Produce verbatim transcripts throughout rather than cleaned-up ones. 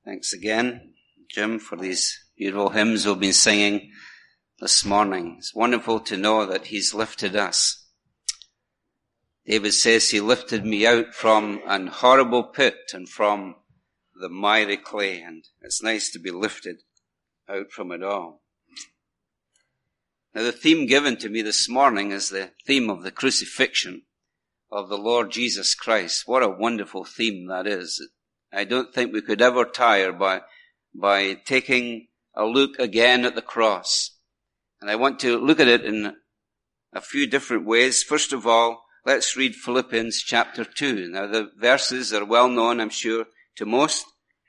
Thanks again, Jim, for these beautiful hymns we've been singing this morning. It's wonderful to know that He's lifted us. David says, He lifted me out from an horrible pit and from the miry clay. And it's nice to be lifted out from it all. Now, the theme given to me this morning is the theme of the crucifixion of the Lord Jesus Christ. What a wonderful theme that is. I don't think we could ever tire by, by taking a look again at the cross. And I want to look at it in a few different ways. First of all, let's read Philippians chapter two. Now, the verses are well known, I'm sure, to most.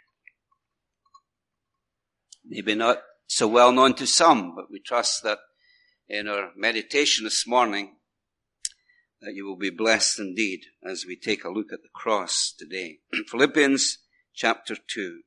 Maybe not so well known to some, but we trust that in our meditation this morning, that you will be blessed indeed as we take a look at the cross today. Philippians chapter two.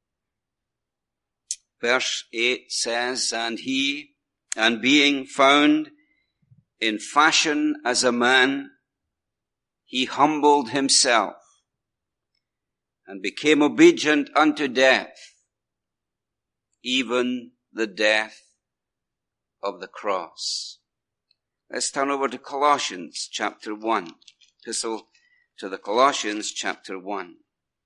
Verse eight says, And he, and being found in fashion as a man, he humbled himself and became obedient unto death, even the death of the cross. Let's turn over to Colossians chapter one. Epistle to the Colossians chapter one.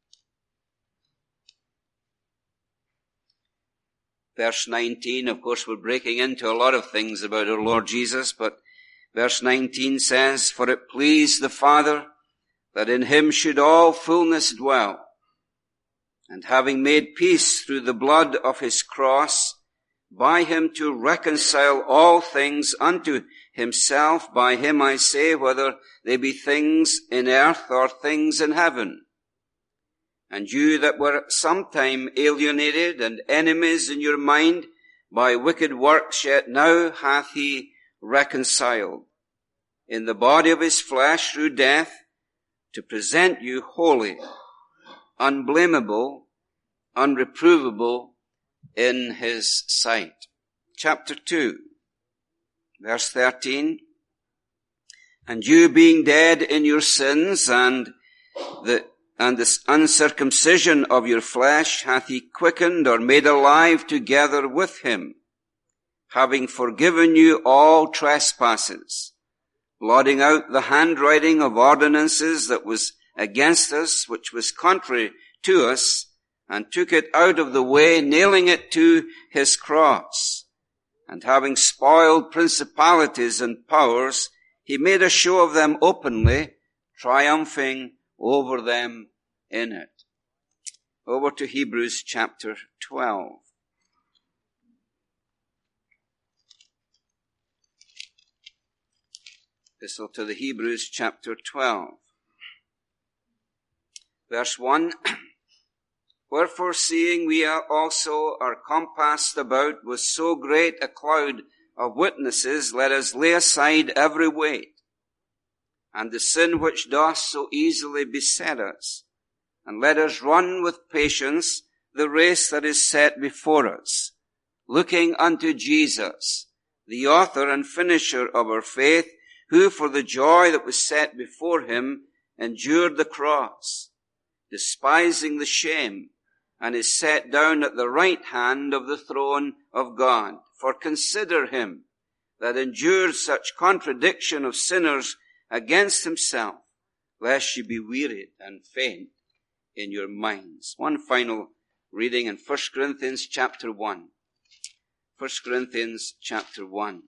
Verse nineteen, of course, we're breaking into a lot of things about our Lord Jesus, but verse nineteen says, For it pleased the Father that in him should all fullness dwell, and having made peace through the blood of his cross, by him to reconcile all things unto himself. By him I say, whether they be things in earth or things in heaven. And you that were sometime alienated and enemies in your mind by wicked works, yet now hath he reconciled in the body of his flesh through death, to present you holy, unblameable, unreprovable in his sight. Chapter two, verse thirteen. And you being dead in your sins and the and the uncircumcision of your flesh hath he quickened or made alive together with him, having forgiven you all trespasses, blotting out the handwriting of ordinances that was against us, which was contrary to us, and took it out of the way, nailing it to his cross. And having spoiled principalities and powers, he made a show of them openly, triumphing over them in it. Over to Hebrews chapter twelve. Epistle to the Hebrews chapter twelve. Verse one. Wherefore, seeing we are also are compassed about with so great a cloud of witnesses, let us lay aside every weight, and the sin which doth so easily beset us, and let us run with patience the race that is set before us, looking unto Jesus, the author and finisher of our faith, who for the joy that was set before him endured the cross, despising the shame, and is set down at the right hand of the throne of God. For consider him that endured such contradiction of sinners against himself, lest ye be wearied and faint in your minds. One final reading in First Corinthians chapter one. First Corinthians chapter one.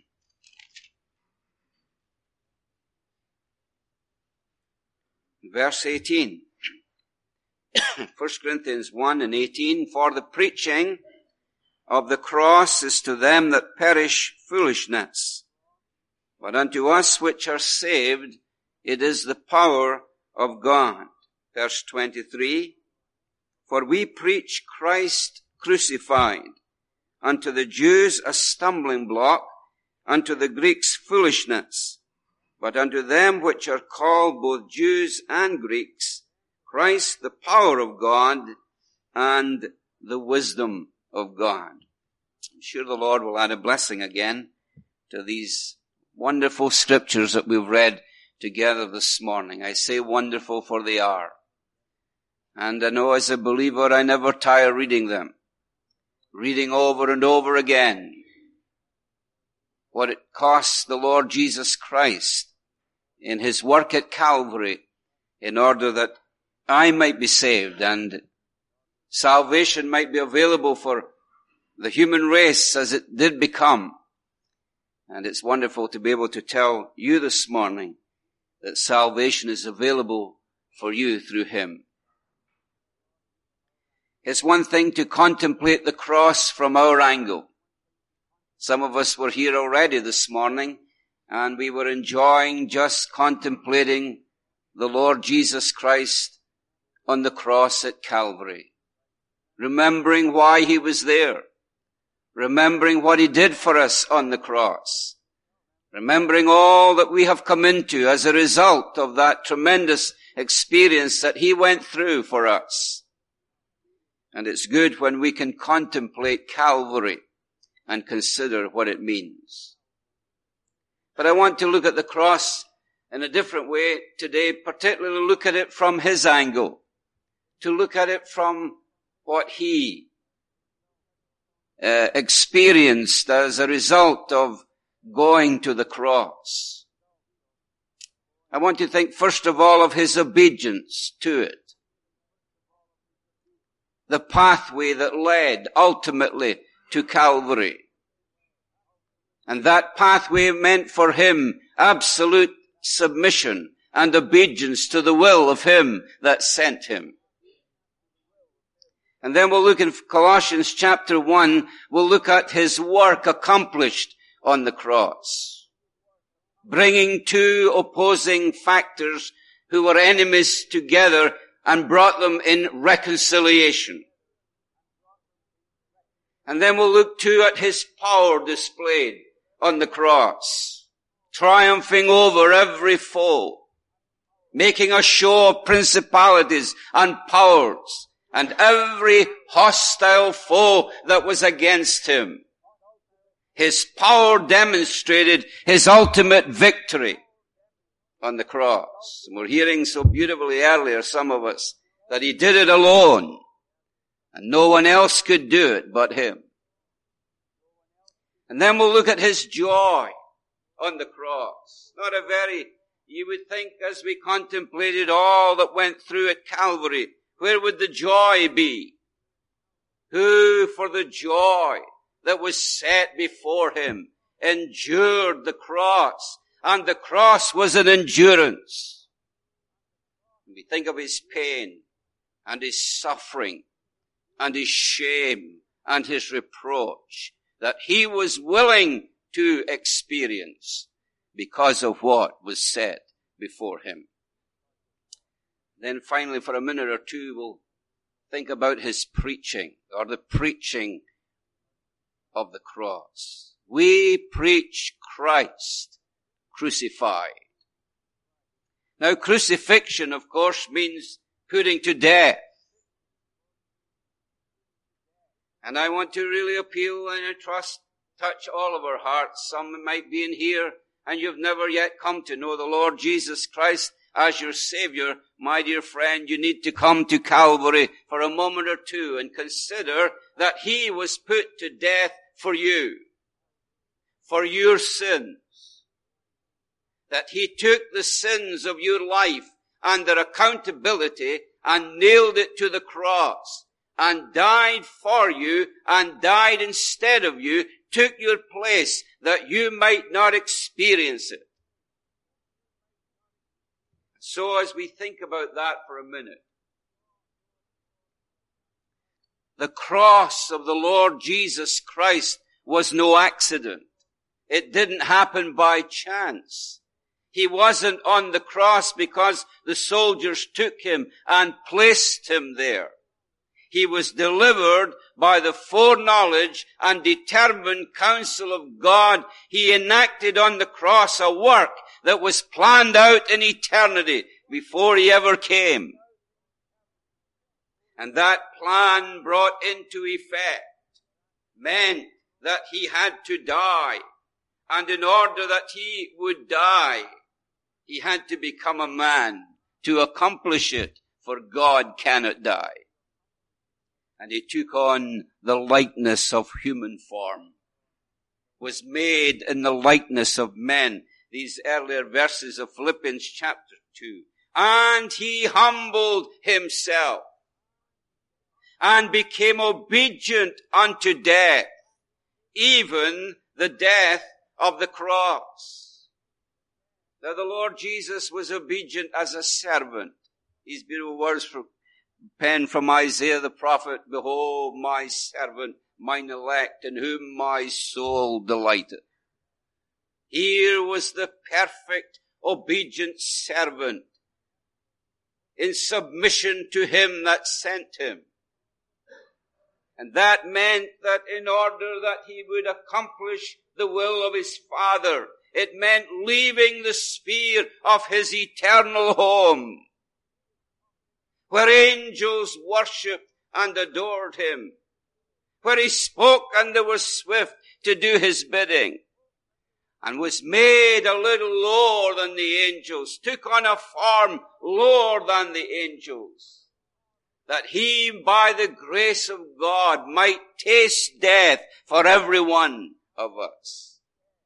Verse eighteen. First Corinthians one and eighteen, For the preaching of the cross is to them that perish foolishness, but unto us which are saved it is the power of God. Verse twenty-three, For we preach Christ crucified, unto the Jews a stumbling block, unto the Greeks foolishness, but unto them which are called both Jews and Greeks, Christ, the power of God and the wisdom of God. I'm sure the Lord will add a blessing again to these wonderful scriptures that we've read together this morning. I say wonderful, for they are. And I know as a believer I never tire reading them. Reading over and over again what it cost the Lord Jesus Christ in his work at Calvary in order that I might be saved and salvation might be available for the human race as it did become. And it's wonderful to be able to tell you this morning that salvation is available for you through him. It's one thing to contemplate the cross from our angle. Some of us were here already this morning, and we were enjoying just contemplating the Lord Jesus Christ on the cross at Calvary. Remembering why he was there. Remembering what he did for us on the cross. Remembering all that we have come into as a result of that tremendous experience that he went through for us. And it's good when we can contemplate Calvary and consider what it means. But I want to look at the cross in a different way today, particularly look at it from his angle. To look at it from what he uh, experienced as a result of going to the cross. I want to think first of all of his obedience to it. The pathway that led ultimately to Calvary. And that pathway meant for him absolute submission and obedience to the will of him that sent him. And then we'll look in Colossians chapter one, we'll look at his work accomplished on the cross. Bringing two opposing factors who were enemies together and brought them in reconciliation. And then we'll look too at his power displayed on the cross, triumphing over every foe, making a show of principalities and powers and every hostile foe that was against him. His power demonstrated his ultimate victory on the cross. And we're hearing so beautifully earlier, some of us, that he did it alone. And no one else could do it but him. And then we'll look at his joy on the cross. Not a very, you would think as we contemplated all that went through at Calvary, where would the joy be? Who for the joy that was set before him endured the cross. And the cross was an endurance. We think of his pain and his suffering and his shame and his reproach that he was willing to experience because of what was set before him. Then finally, for a minute or two, we'll think about his preaching or the preaching of the cross. We preach Christ crucified. Now, crucifixion, of course, means putting to death. And I want to really appeal and I trust, touch all of our hearts. Some might be in here and you've never yet come to know the Lord Jesus Christ as your Savior. My dear friend, you need to come to Calvary for a moment or two and consider that he was put to death for you, for your sins. That he took the sins of your life and their accountability and nailed it to the cross and died for you and died instead of you, took your place that you might not experience it. So as we think about that for a minute, the cross of the Lord Jesus Christ was no accident. It didn't happen by chance. He wasn't on the cross because the soldiers took him and placed him there. He was delivered by the foreknowledge and determined counsel of God. He enacted on the cross a work that was planned out in eternity before he ever came. And that plan brought into effect meant that he had to die. And in order that he would die, he had to become a man to accomplish it for God cannot die. And he took on the likeness of human form, was made in the likeness of men. These earlier verses of Philippians chapter two. And he humbled himself and became obedient unto death, even the death of the cross. Now the Lord Jesus was obedient as a servant. These beautiful words from pen from Isaiah the prophet, behold my servant, mine elect, in whom my soul delighteth. Here was the perfect, obedient servant in submission to him that sent him. And that meant that in order that he would accomplish the will of his Father, it meant leaving the sphere of his eternal home, where angels worshipped and adored him, where he spoke and they were swift to do his bidding, and was made a little lower than the angels, took on a form lower than the angels, that he, by the grace of God, might taste death for every one of us.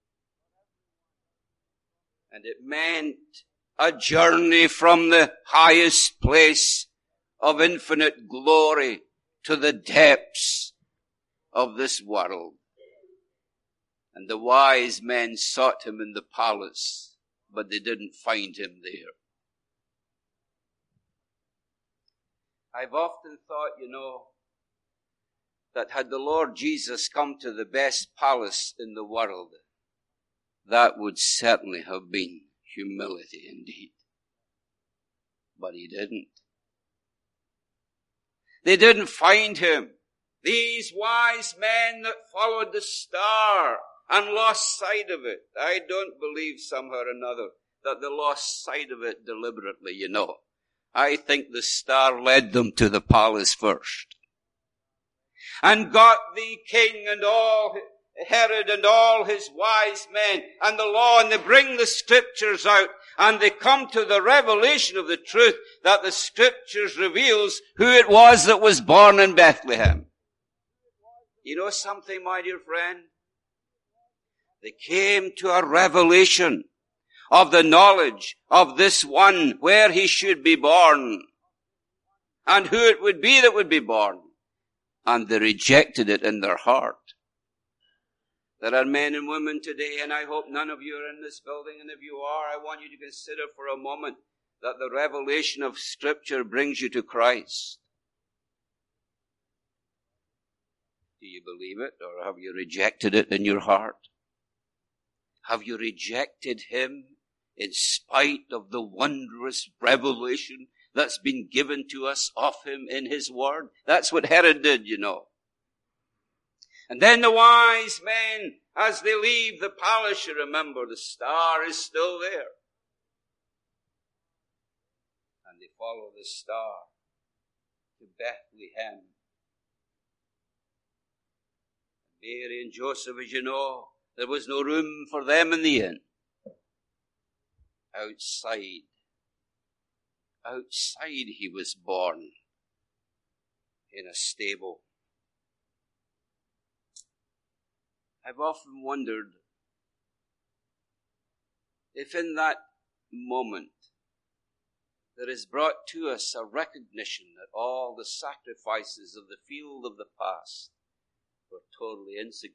And it meant a journey from the highest place of infinite glory to the depths of this world. And the wise men sought him in the palace, but they didn't find him there. I've often thought, you know, that had the Lord Jesus come to the best palace in the world, that would certainly have been humility indeed. But he didn't. They didn't find him. These wise men that followed the star and lost sight of it. I don't believe somehow or another that they lost sight of it deliberately, you know. I think the star led them to the palace first. And got the king and all, Herod and all his wise men and the law, and they bring the scriptures out, and they come to the revelation of the truth that the scriptures reveals who it was that was born in Bethlehem. You know something, my dear friend? They came to a revelation of the knowledge of this one, where he should be born, and who it would be that would be born. And they rejected it in their heart. There are men and women today, and I hope none of you are in this building, and if you are, I want you to consider for a moment that the revelation of Scripture brings you to Christ. Do you believe it, or have you rejected it in your heart? Have you rejected him in spite of the wondrous revelation that's been given to us of him in his word? That's what Herod did, you know. And then the wise men, as they leave the palace, you remember, the star is still there. And they follow the star to Bethlehem. Mary and Joseph, as you know, there was no room for them in the inn. Outside, outside he was born in a stable. I've often wondered if in that moment there is brought to us a recognition that all the sacrifices of the field of the past were totally insignificant.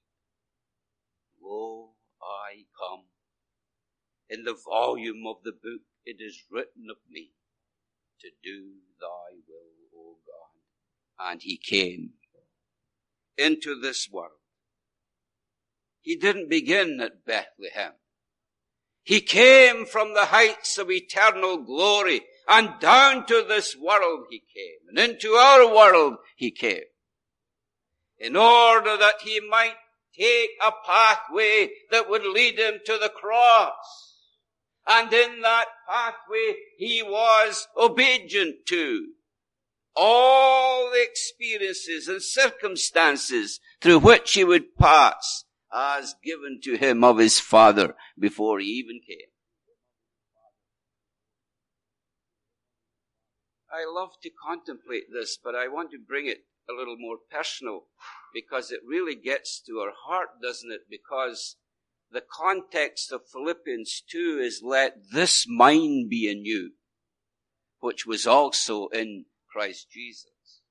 Lo, I come. In the volume of the book it is written of me to do thy will, O God. And he came into this world. He didn't begin at Bethlehem. He came from the heights of eternal glory, and down to this world he came, and into our world he came, in order that he might take a pathway that would lead him to the cross. And in that pathway he was obedient to all the experiences and circumstances through which he would pass, as given to him of his Father before he even came. I love to contemplate this, but I want to bring it a little more personal because it really gets to our heart, doesn't it? Because the context of Philippians two is, let this mind be in you, which was also in Christ Jesus.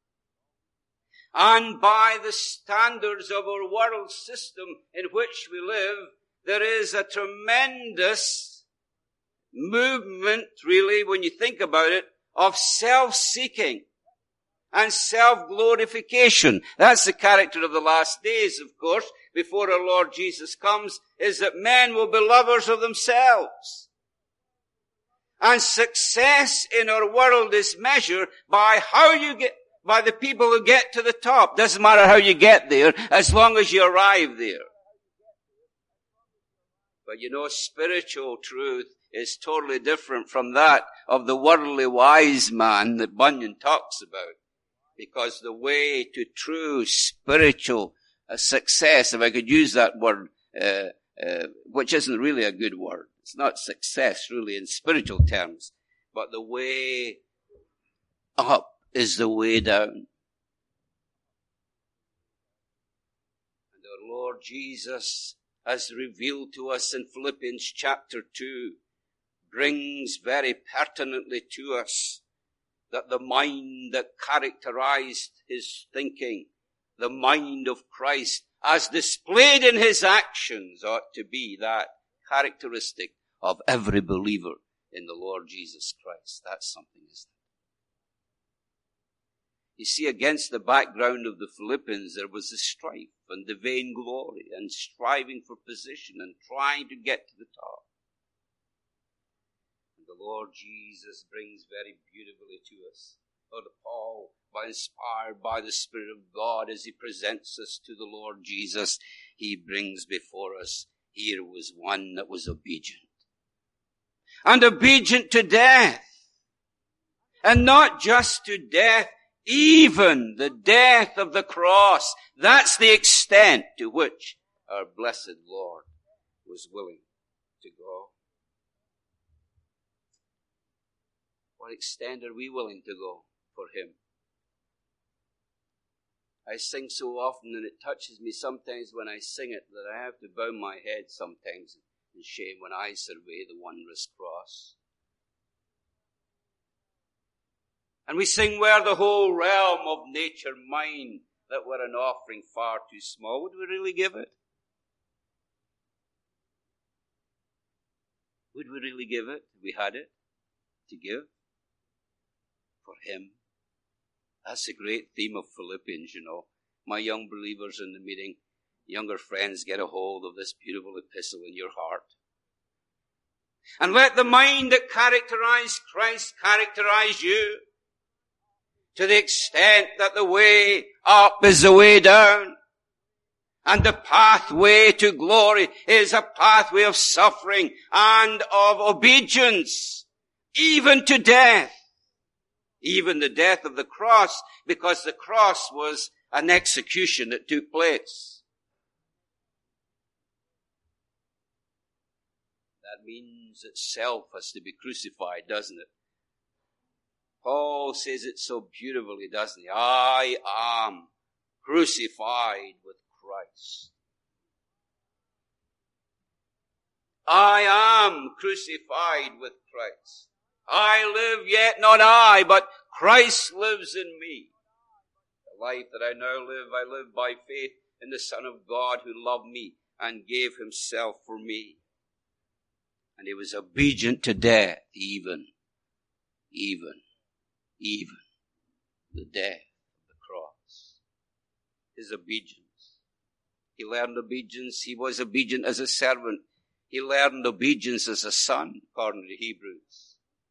And by the standards of our world system in which we live, there is a tremendous movement, really, when you think about it, of self-seeking and self-glorification. That's the character of the last days, of course, before our Lord Jesus comes, is that men will be lovers of themselves. And success in our world is measured by how you get, by the people who get to the top. Doesn't matter how you get there, as long as you arrive there. But you know, spiritual truth is totally different from that of the worldly wise man that Bunyan talks about. Because the way to true spiritual uh, success, if I could use that word, uh, uh, which isn't really a good word. It's not success really in spiritual terms, but the way up is the way down. And our Lord Jesus has revealed to us in Philippians chapter two, brings very pertinently to us that the mind that characterized his thinking, the mind of Christ, as displayed in his actions, ought to be that characteristic of every believer in the Lord Jesus Christ. That's something, isn't it? You see, against the background of the Philippians, there was the strife and the vainglory and striving for position and trying to get to the top. And the Lord Jesus brings very beautifully to us, Lord Paul, by inspired by the Spirit of God, as he presents us to the Lord Jesus, he brings before us, here was one that was obedient. And obedient to death. And not just to death, even the death of the cross. That's the extent to which our blessed Lord was willing to go. What extent are we willing to go for him? I sing so often, and it touches me sometimes when I sing it, that I have to bow my head sometimes in shame when I survey the wondrous cross. And we sing, were the whole realm of nature mine, that were an offering far too small. Would we really give it? Would we really give it if we had it to give for him? That's a great theme of Philippians, you know. My young believers in the meeting, younger friends, get a hold of this beautiful epistle in your heart. And let the mind that characterized Christ characterize you, to the extent that the way up is the way down, and the pathway to glory is a pathway of suffering and of obedience, even to death. Even the death of the cross, because the cross was an execution that took place. That means that self has to be crucified, doesn't it? Paul says it so beautifully, doesn't he? I am crucified with Christ. I am crucified with Christ. I live, yet not I, but Christ lives in me. The life that I now live, I live by faith in the Son of God who loved me and gave himself for me. And he was obedient to death, even, even, even the death of the cross. His obedience. He learned obedience. He was obedient as a servant. He learned obedience as a son, according to Hebrews.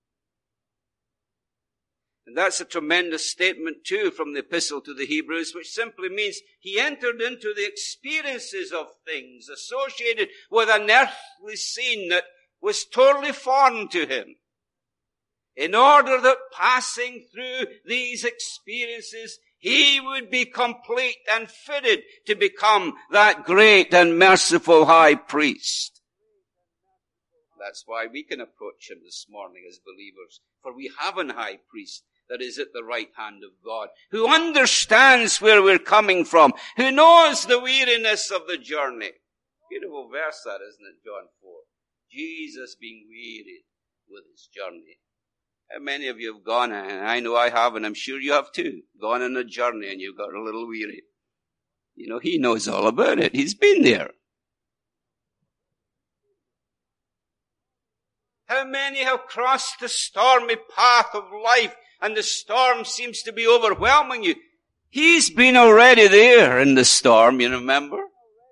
And that's a tremendous statement too from the epistle to the Hebrews, which simply means he entered into the experiences of things associated with an earthly scene that was totally foreign to him, in order that passing through these experiences, he would be complete and fitted to become that great and merciful high priest. That's why we can approach him this morning as believers, for we have an high priest that is at the right hand of God, who understands where we're coming from, who knows the weariness of the journey. Beautiful verse that, isn't it, John four? Jesus being wearied with his journey. How many of you have gone, and I know I have, and I'm sure you have too, gone on a journey and you've got a little weary. You know, he knows all about it. He's been there. How many have crossed the stormy path of life and the storm seems to be overwhelming you? He's been already there in the storm, you remember?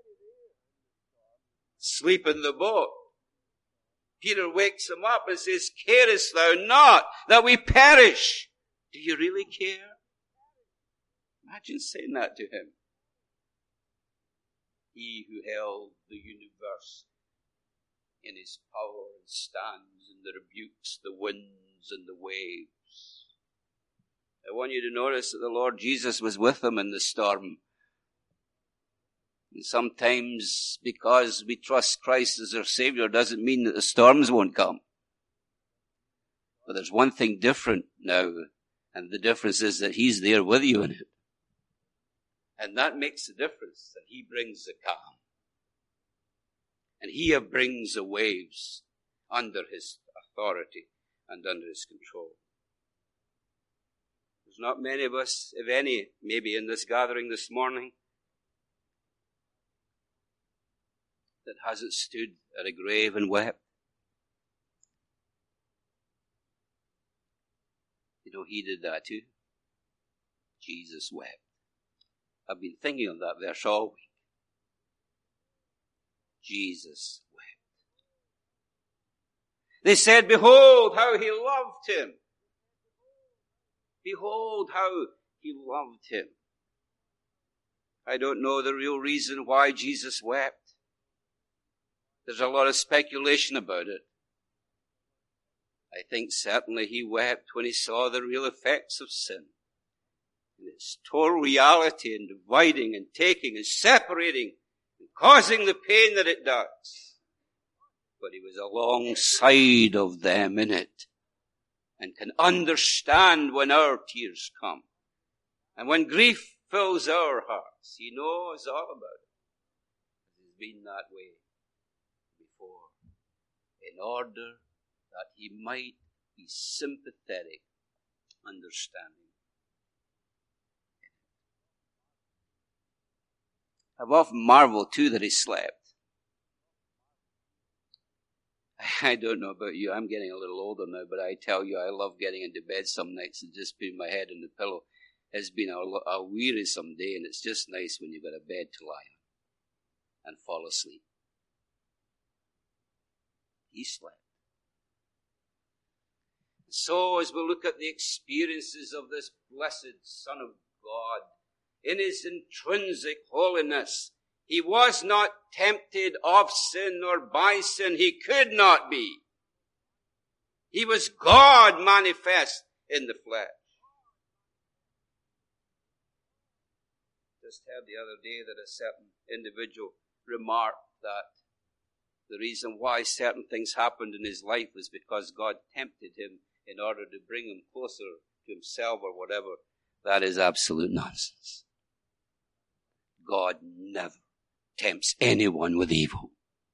Sleep in the boat. Peter wakes him up and says, carest thou not that we perish? Do you really care? Imagine saying that to him. He who held the universe in his power and stands and rebukes the winds and the waves. I want you to notice that the Lord Jesus was with them in the storm. And sometimes because we trust Christ as our Savior doesn't mean that the storms won't come. But there's one thing different now, and the difference is that he's there with you in it. And that makes a difference, that he brings the calm. And he brings the waves under his authority and under his control. There's not many of us, if any, maybe in this gathering this morning, that hasn't stood at a grave and wept. You know, he did that too. Jesus wept. I've been thinking of that verse all week. Jesus wept. They said, behold how he loved him. Behold how he loved him. I don't know the real reason why Jesus wept. There's a lot of speculation about it. I think certainly he wept when he saw the real effects of sin. And its total reality in dividing and taking and separating and causing the pain that it does. But he was alongside of them in it and can understand when our tears come. And when grief fills our hearts, he knows all about it. He's been that way before, in order that he might be sympathetic, understanding. I've often marveled too that he slept. I don't know about you, I'm getting a little older now, but I tell you, I love getting into bed some nights and just putting my head on the pillow. It's been a, a wearisome day, and it's just nice when you've got a bed to lie on and fall asleep. He slept. So as we look at the experiences of this blessed Son of God, in his intrinsic holiness, he was not tempted of sin nor by sin. He could not be. He was God manifest in the flesh. Just heard the other day that a certain individual remarked that the reason why certain things happened in his life was because God tempted him in order to bring him closer to himself or whatever. That is absolute nonsense. God never tempts anyone with evil.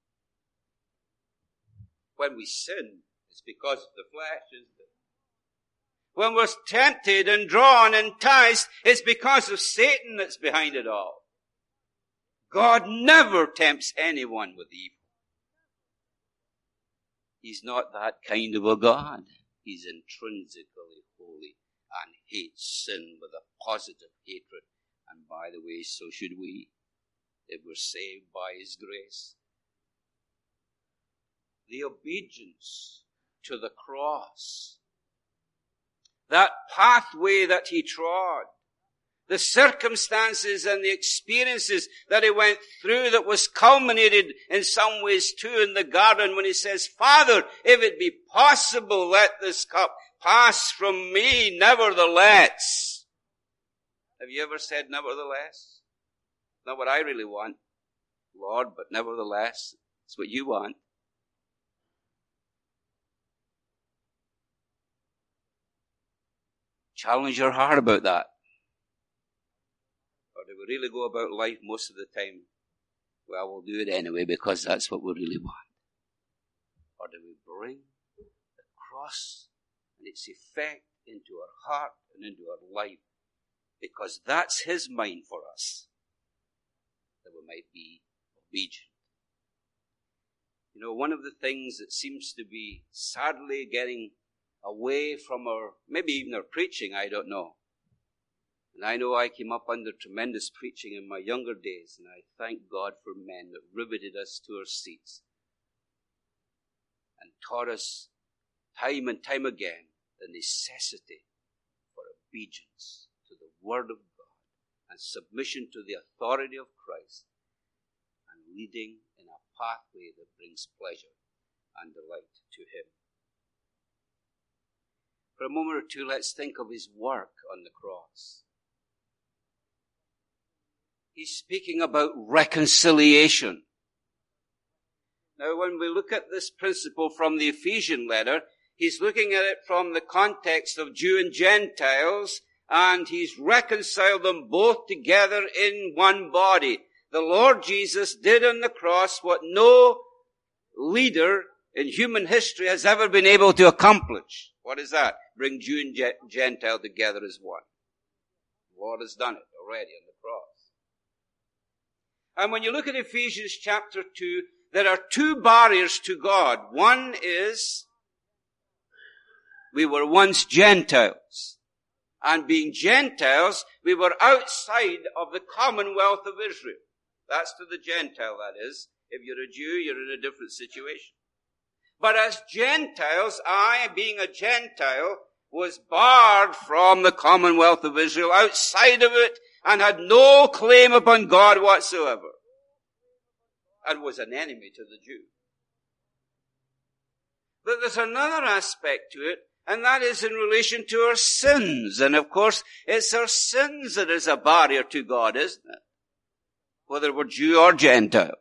When we sin, it's because of the flesh, isn't it? When we're tempted and drawn and enticed, it's because of Satan that's behind it all. God never tempts anyone with evil. He's not that kind of a God. He's intrinsically holy and hates sin with a positive hatred. And by the way, so should we, if we're saved by his grace. The obedience to the cross, that pathway that he trod, the circumstances and the experiences that he went through that was culminated in some ways too in the garden when he says, Father, if it be possible, let this cup pass from me, nevertheless. Have you ever said nevertheless? Not what I really want, Lord, but nevertheless, it's what you want. challenge your heart about that? Or do we really go about life most of the time? Well, we'll do it anyway because that's what we really want. Or do we bring the cross and its effect into our heart and into our life? Because that's his mind for us, that we might be obedient. You know, one of the things that seems to be sadly getting away from our, maybe even our preaching, I don't know. And I know I came up under tremendous preaching in my younger days, and I thank God for men that riveted us to our seats and taught us time and time again the necessity for obedience to the Word of God and submission to the authority of Christ and leading in a pathway that brings pleasure and delight to him. For a moment or two, let's think of his work on the cross. He's speaking about reconciliation. Now, when we look at this principle from the Ephesian letter, he's looking at it from the context of Jew and Gentiles, and he's reconciled them both together in one body. The Lord Jesus did on the cross what no leader in human history has ever been able to accomplish. What is that? Bring Jew and Gentile together as one. The Lord has done it already on the cross. And when you look at Ephesians chapter two, there are two barriers to God. One is, we were once Gentiles. And being Gentiles, we were outside of the commonwealth of Israel. That's to the Gentile, that is. If you're a Jew, you're in a different situation. But as Gentiles, I, being a Gentile, was barred from the commonwealth of Israel, outside of it, and had no claim upon God whatsoever, and was an enemy to the Jew. But there's another aspect to it, and that is in relation to our sins. And of course, it's our sins that is a barrier to God, isn't it? Whether we're Jew or Gentile.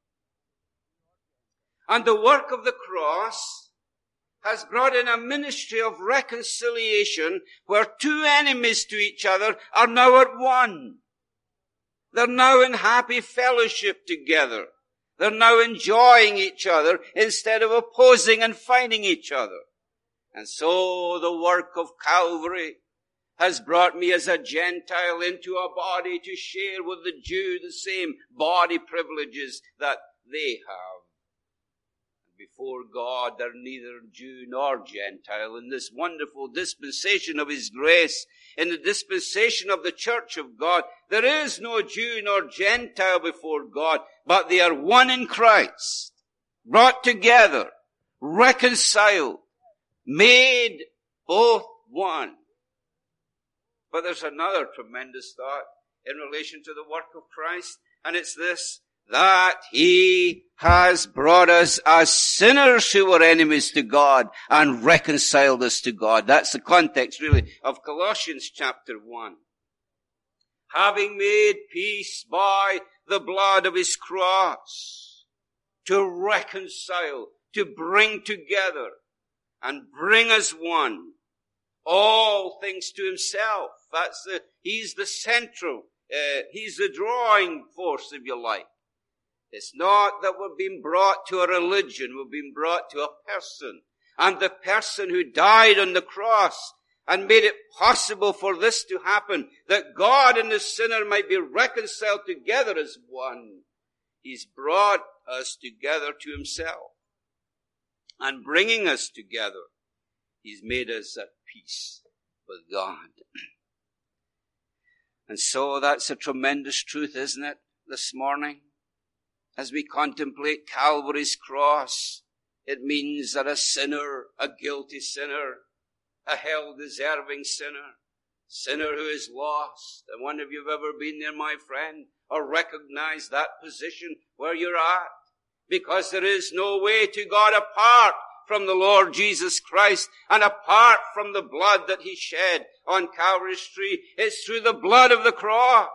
And the work of the cross has brought in a ministry of reconciliation where two enemies to each other are now at one. They're now in happy fellowship together. They're now enjoying each other instead of opposing and fighting each other. And so the work of Calvary has brought me as a Gentile into a body to share with the Jew the same body privileges that they have. Before God, they're neither Jew nor Gentile. In this wonderful dispensation of His grace, in the dispensation of the church of God, there is no Jew nor Gentile before God, but they are one in Christ, brought together, reconciled, made both one. But there's another tremendous thought in relation to the work of Christ, and it's this: that He has brought us as sinners who were enemies to God and reconciled us to God. That's the context, really, of Colossians chapter one. Having made peace by the blood of His cross, to reconcile, to bring together, and bring us one, all things to Himself. That's the, He's the central, uh, He's the drawing force, if you like. It's not that we're being brought to a religion, we're being brought to a person. And the person who died on the cross and made it possible for this to happen, that God and the sinner might be reconciled together as one. He's brought us together to Himself. And bringing us together, He's made us at peace with God. And so that's a tremendous truth, isn't it, this morning? As we contemplate Calvary's cross, it means that a sinner, a guilty sinner, a hell-deserving sinner, sinner who is lost. And wonder if you've ever been there, my friend, or recognized that position where you're at. Because there is no way to God apart from the Lord Jesus Christ and apart from the blood that He shed on Calvary's tree. It's through the blood of the cross.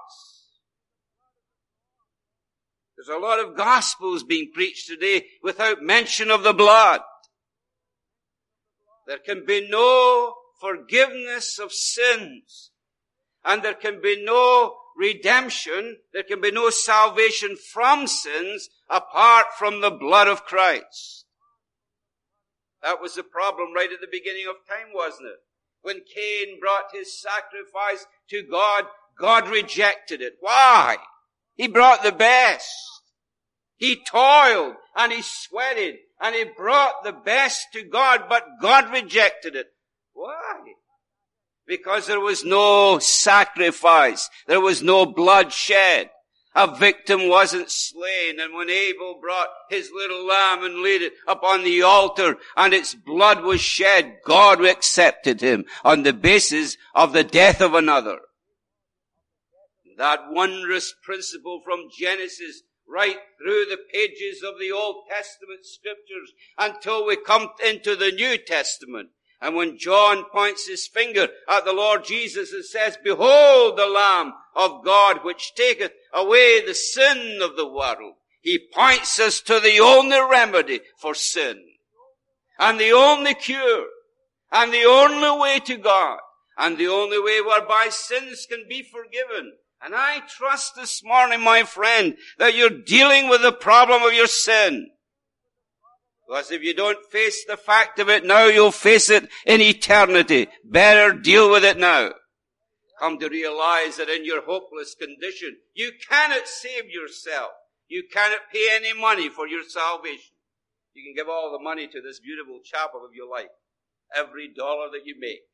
There's a lot of gospels being preached today without mention of the blood. There can be no forgiveness of sins. And there can be no redemption, there can be no salvation from sins apart from the blood of Christ. That was the problem right at the beginning of time, wasn't it? When Cain brought his sacrifice to God, God rejected it. Why? He brought the best. He toiled and he sweated and he brought the best to God, but God rejected it. Why? Because there was no sacrifice. There was no blood shed. A victim wasn't slain. And when Abel brought his little lamb and laid it upon the altar and its blood was shed, God accepted him on the basis of the death of another. That wondrous principle from Genesis right through the pages of the Old Testament scriptures until we come into the New Testament. And when John points his finger at the Lord Jesus and says, "Behold the Lamb of God which taketh away the sin of the world," he points us to the only remedy for sin. And the only cure. And the only way to God. And the only way whereby sins can be forgiven. And I trust this morning, my friend, that you're dealing with the problem of your sin. Because if you don't face the fact of it now, you'll face it in eternity. Better deal with it now. Come to realize that in your hopeless condition, you cannot save yourself. You cannot pay any money for your salvation. You can give all the money to this beautiful chapel of your life. Every dollar that you make.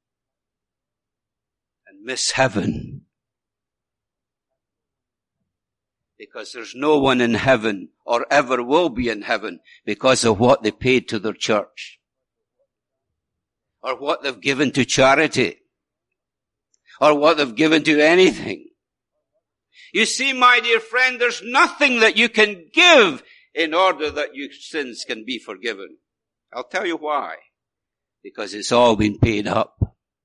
And miss heaven. Because there's no one in heaven or ever will be in heaven because of what they paid to their church. Or what they've given to charity. Or what they've given to anything. You see, my dear friend, there's nothing that you can give in order that your sins can be forgiven. I'll tell you why. Because it's all been paid up.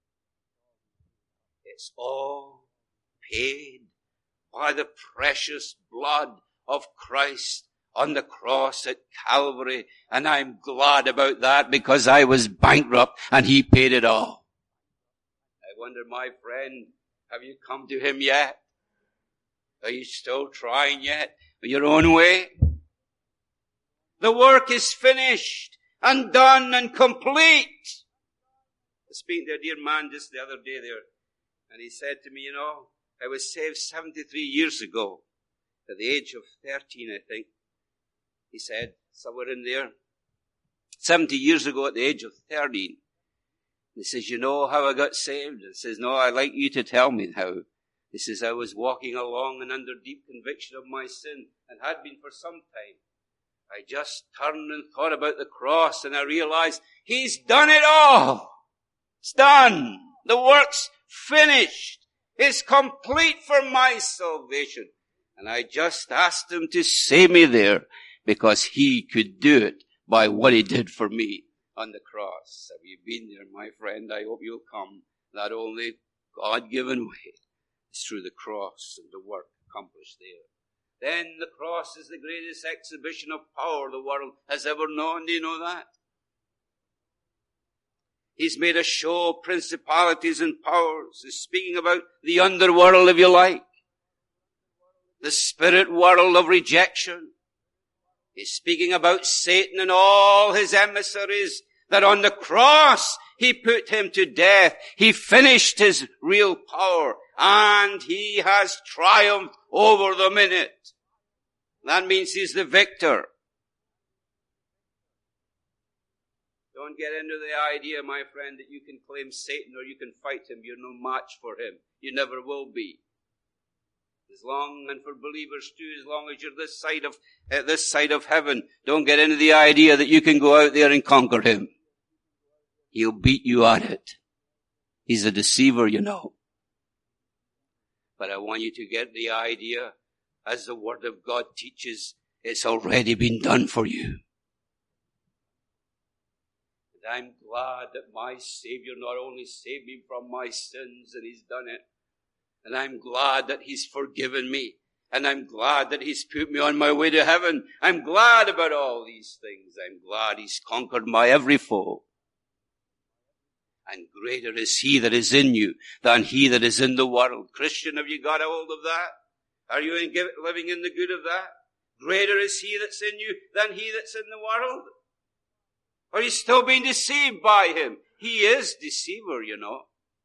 It's all paid by the precious blood of Christ on the cross at Calvary. And I'm glad about that because I was bankrupt and he paid it all. I wonder, my friend, have you come to him yet? Are you still trying yet? Your own way? The work is finished and done and complete. I was speaking to a dear man just the other day there, and he said to me, you know, I was saved seventy-three years ago, at the age of thirteen, I think. He said, somewhere in there, seventy years ago at the age of thirteen. He says, you know how I got saved? He says, no, I'd like you to tell me how. He says, I was walking along and under deep conviction of my sin, and had been for some time. I just turned and thought about the cross, and I realized, he's done it all. It's done. The work's finished. It's complete for my salvation. And I just asked him to save me there because he could do it by what he did for me on the cross. Have you been there, my friend? I hope you'll come. That only God-given way is through the cross and the work accomplished there. Then the cross is the greatest exhibition of power the world has ever known. Do you know that? He's made a show of principalities and powers. He's speaking about the underworld, if you like. The spirit world of rejection. He's speaking about Satan and all his emissaries, that on the cross he put him to death. He finished his real power, and he has triumphed over them in it. That means he's the victor. Don't get into the idea, my friend, that you can claim Satan or you can fight him. You're no match for him. You never will be. As long, and for believers too, as long as you're this side of, uh, this side of heaven, don't get into the idea that you can go out there and conquer him. He'll beat you at it. He's a deceiver, you know. But I want you to get the idea, as the Word of God teaches, it's already been done for you. I'm glad that my Savior not only saved me from my sins, and he's done it, and I'm glad that he's forgiven me, and I'm glad that he's put me on my way to heaven. I'm glad about all these things. I'm glad he's conquered my every foe. And greater is he that is in you than he that is in the world. Christian, have you got a hold of that? Are you in, living in the good of that? Greater is he that's in you than he that's in the world. Are you still being deceived by him? He is deceiver, you know.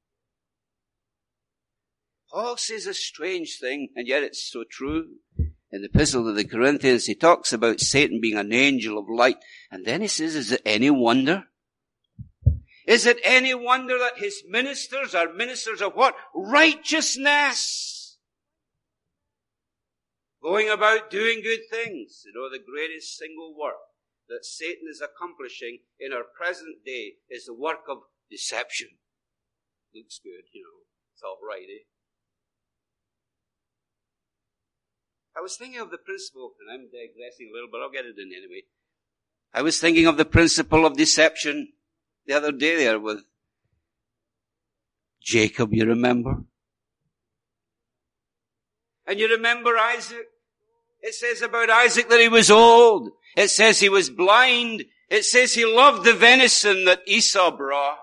Paul says a strange thing, and yet it's so true. In the Epistle to the Corinthians, he talks about Satan being an angel of light. And then he says, is it any wonder? Is it any wonder that his ministers are ministers of what? Righteousness. Going about doing good things. You know, the greatest single work that Satan is accomplishing in our present day is the work of deception. Looks good, you know. It's all right, eh? I was thinking of the principle, and I'm digressing a little, but I'll get it in anyway. I was thinking of the principle of deception the other day there with Jacob, you remember? And you remember Isaac? It says about Isaac that he was old. It says he was blind. It says he loved the venison that Esau brought.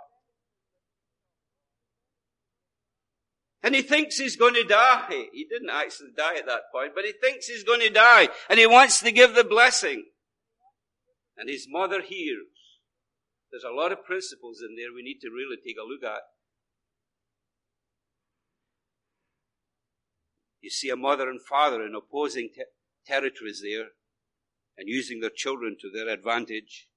And he thinks he's going to die. He didn't actually die at that point, but he thinks he's going to die. And he wants to give the blessing. And his mother hears. There's a lot of principles in there we need to really take a look at. You see a mother and father in opposing te- territories there and using their children to their advantage.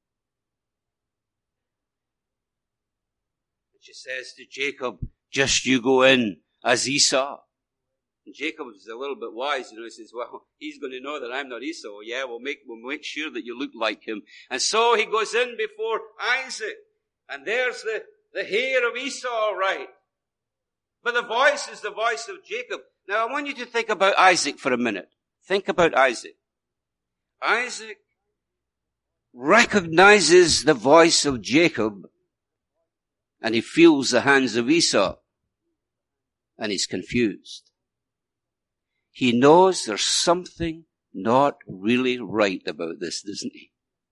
And she says to Jacob, just you go in as Esau. And Jacob is a little bit wise, you know, he says, well, he's going to know that I'm not Esau. Yeah, we'll make, we'll make sure that you look like him. And so he goes in before Isaac. And there's the, the hair of Esau, right? But the voice is the voice of Jacob. Now I want you to think about Isaac for a minute. Think about Isaac. Isaac recognizes the voice of Jacob and he feels the hands of Esau and he's confused. He knows there's something not really right about this, doesn't he?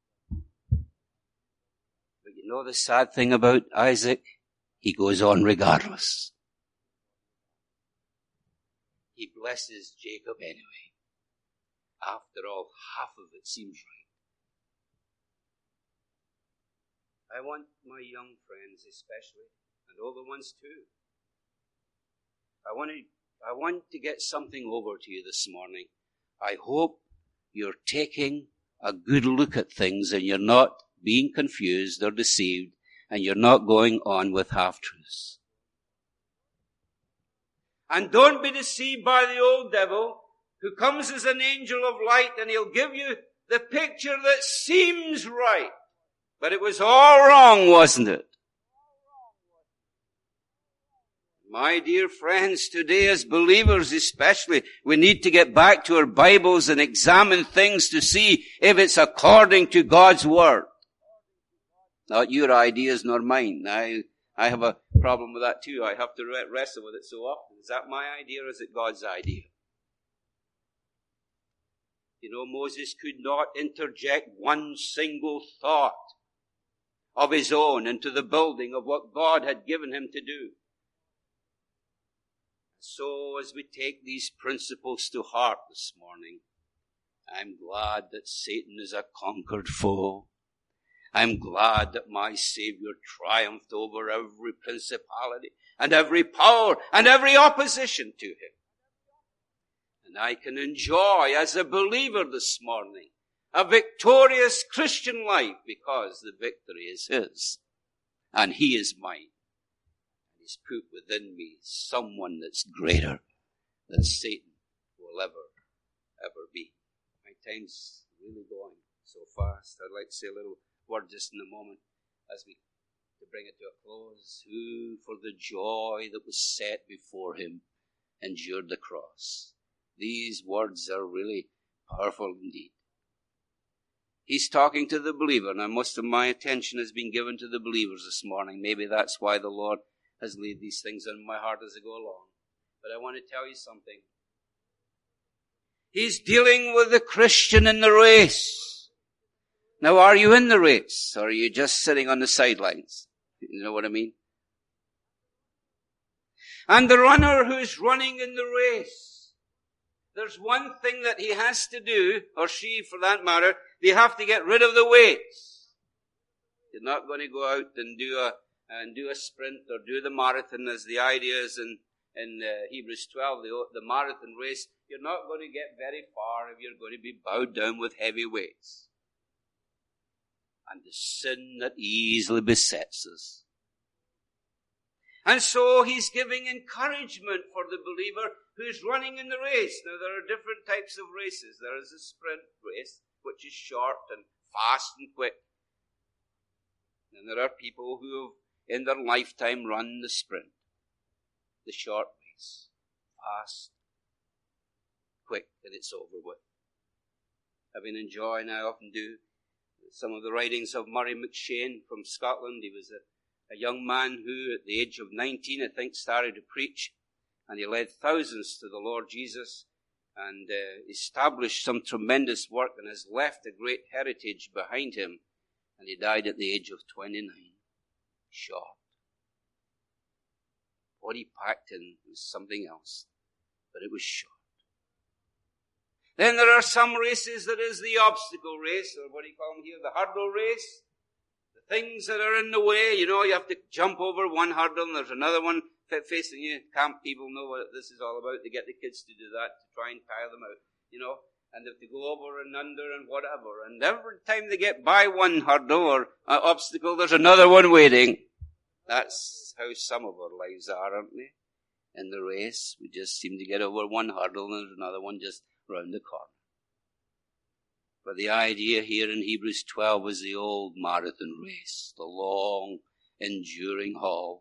But you know the sad thing about Isaac? He goes on regardless. He blesses Jacob anyway. After all, half of it seems right. I want my young friends especially, and older ones too. I want to, I want to get something over to you this morning. I hope you're taking a good look at things and you're not being confused or deceived and you're not going on with half-truths. And don't be deceived by the old devil who comes as an angel of light and he'll give you the picture that seems right. But it was all wrong, wasn't it? My dear friends, today as believers especially, we need to get back to our Bibles and examine things to see if it's according to God's Word. Not your ideas nor mine. I, I have a problem with that too. I have to wrestle with it so often. Is that my idea or is it God's idea? You know, Moses could not interject one single thought of his own into the building of what God had given him to do. So as we take these principles to heart this morning, I'm glad that Satan is a conquered foe. I'm glad that my Savior triumphed over every principality and every power and every opposition to him. And I can enjoy as a believer this morning a victorious Christian life because the victory is his and he is mine. He's put within me someone that's greater than Satan will ever, ever be. My time's really going so fast. I'd like to say a little word just in a moment as we to bring it to a close. Who, for the joy that was set before him, endured the cross. These words are really powerful indeed. He's talking to the believer. Now, most of my attention has been given to the believers this morning. Maybe that's why the Lord has laid these things on my heart as I go along. But I want to tell you something. He's dealing with the Christian in the race. Now, are you in the race? Or are you just sitting on the sidelines? You know what I mean? And the runner who's running in the race, there's one thing that he has to do, or she for that matter, they have to get rid of the weights. You're not going to go out and do a, and do a sprint or do the marathon as the idea is in, in uh, Hebrews twelve, the, the marathon race. You're not going to get very far if you're going to be bowed down with heavy weights. And the sin that easily besets us. And so he's giving encouragement for the believer who's running in the race. Now there are different types of races. There is a sprint race, which is short and fast and quick. And there are people who have in their lifetime run the sprint. The short race. Fast, quick, and it's over with. I've been enjoying, I often do, some of the writings of Murray McShane from Scotland. He was a A young man who, at the age of nineteen, I think, started to preach, and he led thousands to the Lord Jesus, and uh, established some tremendous work, and has left a great heritage behind him, and he died at the age of twenty-nine. Short. What he packed in was something else, but it was short. Then there are some races that is the obstacle race, or what do you call them here, the hurdle race. Things that are in the way, you know, you have to jump over one hurdle and there's another one facing you. Camp people know what this is all about. They get the kids to do that, to try and tire them out, you know, and they have to go over and under and whatever. And every time they get by one hurdle or uh, obstacle, there's another one waiting. That's how some of our lives are, aren't they? In the race, we just seem to get over one hurdle and there's another one just round the corner. But the idea here in Hebrews twelve was the old marathon race, the long, enduring haul.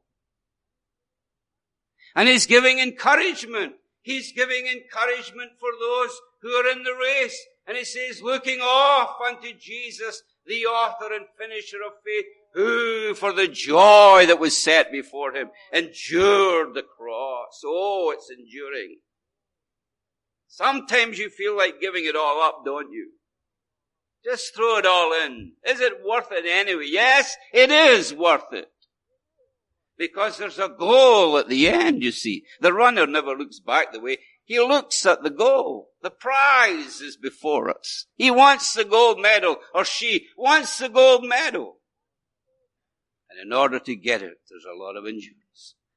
And he's giving encouragement. He's giving encouragement for those who are in the race. And he says, looking off unto Jesus, the author and finisher of faith, who, for the joy that was set before him, endured the cross. Oh, it's enduring. Sometimes you feel like giving it all up, don't you? Just throw it all in. Is it worth it anyway? Yes, it is worth it. Because there's a goal at the end, you see. The runner never looks back the way. He looks at the goal. The prize is before us. He wants the gold medal, or she wants the gold medal. And in order to get it, there's a lot of endurance.